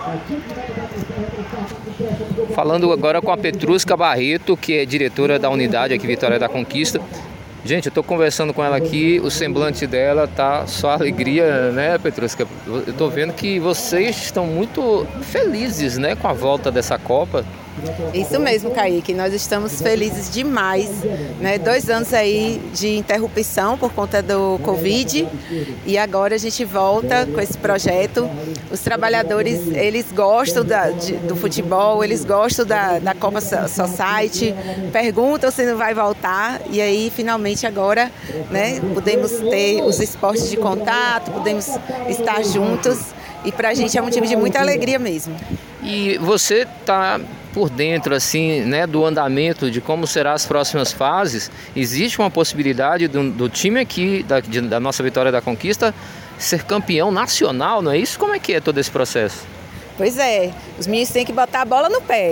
Falando agora com a Petrusca Barreto, que é diretora da unidade aqui Vitória da Conquista. Gente, eu estou conversando com ela aqui, o semblante dela tá só alegria, né, Petrusca? Eu estou vendo que vocês estão muito felizes, né, com a volta dessa Copa. Isso mesmo, Kaique, nós estamos felizes demais, né? 2 anos aí de interrupção por conta do Covid e agora a gente volta com esse projeto. Os trabalhadores, eles gostam do futebol, eles gostam da Copa Society, perguntam se não vai voltar e aí finalmente agora, né, podemos ter os esportes de contato, podemos estar juntos e pra gente é um motivo de muita alegria mesmo. E você está por dentro assim, né, do andamento de como serão as próximas fases. Existe uma possibilidade do time aqui da nossa Vitória da Conquista ser campeão nacional, não é isso? Como é que é todo esse processo? Pois é, os meninos têm que botar a bola no pé.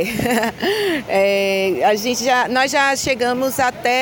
Nós já chegamos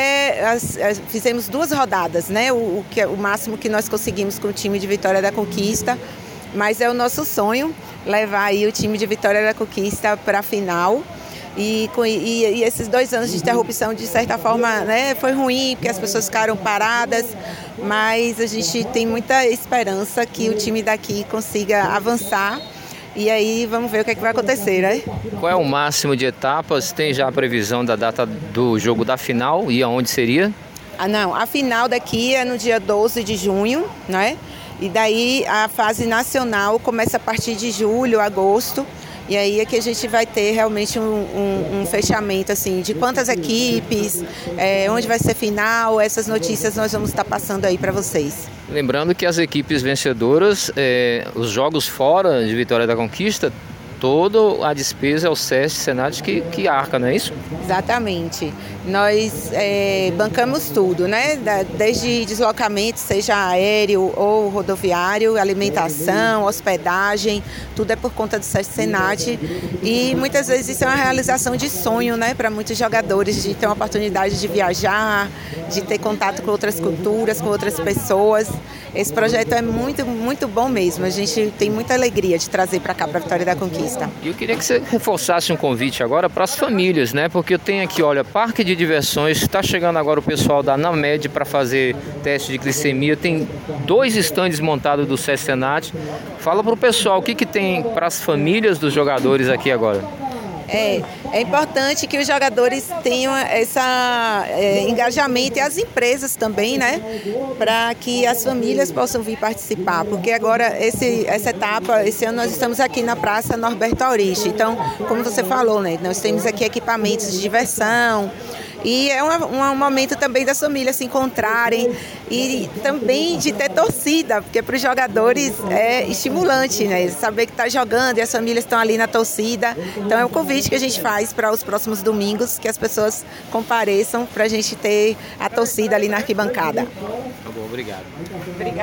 fizemos 2 rodadas, né? O máximo que nós conseguimos com o time de Vitória da Conquista. Mas é o nosso sonho levar aí o time de Vitória da Conquista para a final. E esses 2 anos de interrupção, de certa forma, né, foi ruim, porque as pessoas ficaram paradas. Mas a gente tem muita esperança que o time daqui consiga avançar. E aí vamos ver o que é que vai acontecer, né? Qual é o máximo de etapas? Tem já a previsão da data do jogo da final e aonde seria? A final daqui é no dia 12 de junho, né? E daí a fase nacional começa a partir de julho, agosto. E aí é que a gente vai ter realmente um fechamento assim, de quantas equipes, onde vai ser final, essas notícias nós vamos estar passando aí para vocês. Lembrando que as equipes vencedoras, os jogos fora de Vitória da Conquista, toda a despesa é o SESC Senat que arca, não é isso? Exatamente. Nós bancamos tudo, né? Desde deslocamento, seja aéreo ou rodoviário, alimentação, hospedagem, tudo é por conta do SESC Senat. E muitas vezes isso é uma realização de sonho, né? Para muitos jogadores, de ter uma oportunidade de viajar, de ter contato com outras culturas, com outras pessoas. Esse projeto é muito, muito bom mesmo. A gente tem muita alegria de trazer para cá, para a Vitória da Conquista. Eu queria que você reforçasse um convite agora para as famílias, né? Porque eu tenho aqui, olha, parque de diversões, está chegando agora o pessoal da Named para fazer teste de glicemia, tem 2 estandes montados do SESC Senat. Fala para o pessoal o que tem para as famílias dos jogadores aqui agora. É importante que os jogadores tenham esse engajamento e as empresas também, né? Para que as famílias possam vir participar. Porque agora, essa etapa, esse ano nós estamos aqui na Praça Norberto Aurich. Então, como você falou, né? Nós temos aqui equipamentos de diversão. E é um momento também das famílias se encontrarem e também de ter torcida, porque para os jogadores é estimulante, né? Saber que está jogando e as famílias estão ali na torcida. Então é o convite que a gente faz para os próximos domingos, que as pessoas compareçam para a gente ter a torcida ali na arquibancada. Tá bom, obrigado. Obrigada.